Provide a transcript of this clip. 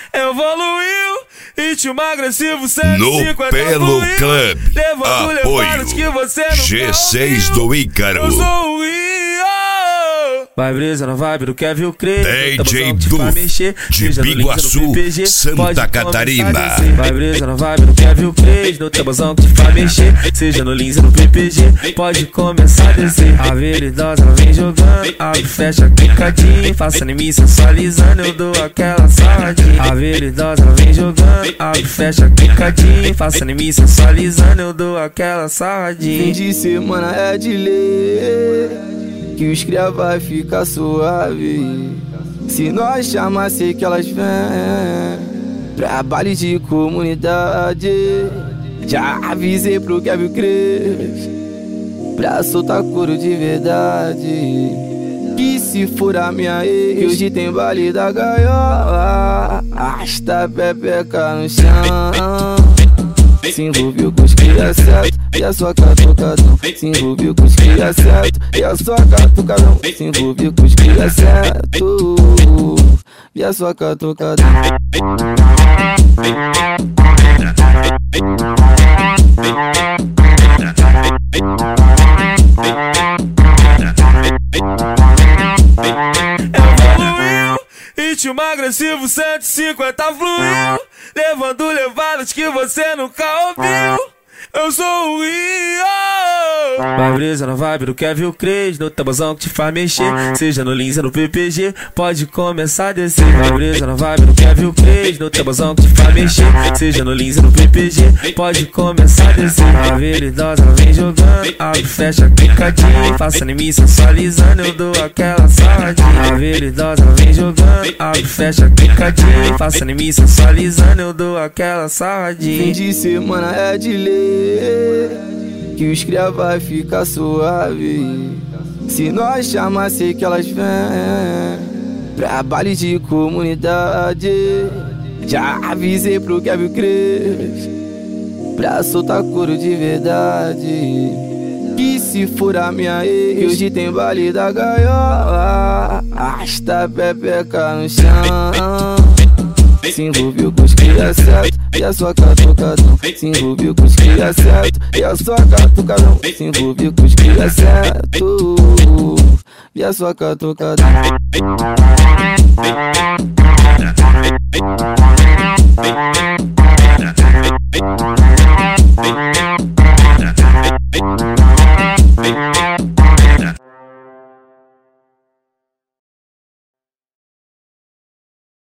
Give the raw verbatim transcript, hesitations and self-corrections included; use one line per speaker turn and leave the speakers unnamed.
Evoluiu, ritmo agressivo, cento e cinquenta
no Pelo
fluiu,
Club,
levando levadas que você nunca
G seis
ouviu.
do Ícaro.
Eu sou o Rio. Vai brisa na vibe do Kevin Cres,
D J Duf, de Biguaçu, Santa Catarina.
Vai brisa na vibe do Kevin Cres, no tabuzão que te faz mexer, seja no Lins ou no P P G, pode começar a descer. A veridosa ela vem jogando, abre, fecha, clicadinho, faça em mim sensualizando, eu dou aquela saladinha. A veridosa ela vem jogando, abre, fecha, clicadinho, faça em mim sensualizando, eu dou aquela saladinha.
Fim de semana é de ler, que os cria vai ficar suave. Se nós chamar, sei que elas vêm pra baile de comunidade. Já avisei pro Kevin Cres pra soltar couro de verdade. Que se for a minha ex, que hoje tem baile da gaiola, arrasta a pepeca no chão. Se envolveu com os cria certo e a sua catucadão. Se envolveu com os cria certo e a sua catucadão. Se envolveu com os cria certo e a sua catucadão.
Evoluiu, ritmo agressivo, cento e cinquenta fluiu, levando levadas que você nunca ouviu. Eu sou o Rio. Vai brisa na vibe do Kevin Cres, no tabuzão que te faz mexer, seja no Lins ou no P P G, pode começar a descer. Vai brisa na vibe do Kevin Cres, no tabuzão que te faz mexer, seja no Lins ou no P P G, pode começar a descer. A veridosa ela vem jogando, abre, fecha, clicadinho, faça em mim sensualizando, eu dou aquela saladinha. A veridosa ela vem jogando, abre, fecha, clicadinho, faça em mim sensualizando, eu dou aquela saladinha.
Fim de semana é de ler, que os cria vai ficar suave. Se nós chamar, sei que elas vêm pra baile de comunidade. Já avisei pro Kevin Cres pra soltar couro de verdade. Que se for a minha ex, que hoje tem baile da gaiola, arrasta a pepeca no chão. Se envolveu com os cria certo e a sua catucadão. Se envolveu com os cria certo e a sua catucadão. Se envolveu com os cria certo e a sua catucadão.